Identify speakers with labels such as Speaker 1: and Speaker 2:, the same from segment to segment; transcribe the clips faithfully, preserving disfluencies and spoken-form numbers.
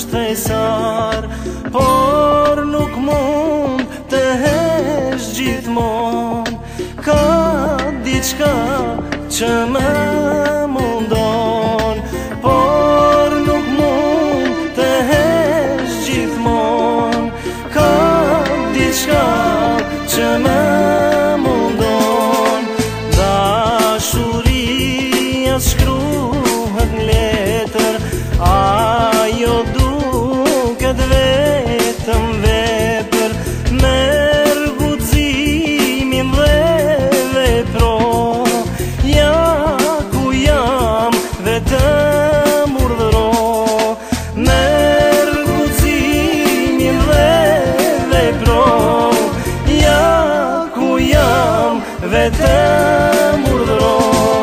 Speaker 1: është thesar, por nuk mund të hesh gjithmon. Ka diçka që më mundon, por nuk mund të hesh gjithmon. Ka diçka që më mundon. Dashuria shkruhet në letër, ajo duket vetëm vepër. Merr guximin dhe vepro, ja ku jam vetëm urdhëro. Merr guximin dhe vepro, ja ku jam vetëm urdhëro.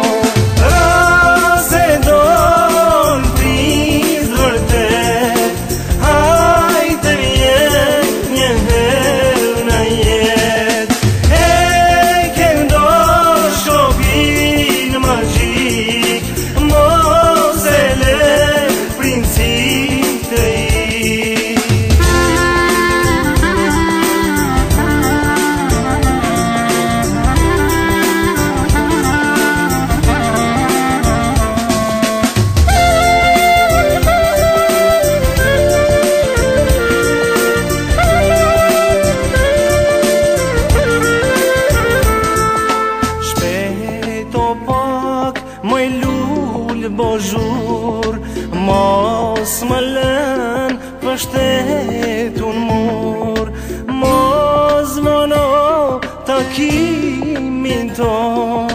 Speaker 1: Më lullë bozhur, mos më lën pështetun mur. Mos më no takimin ton.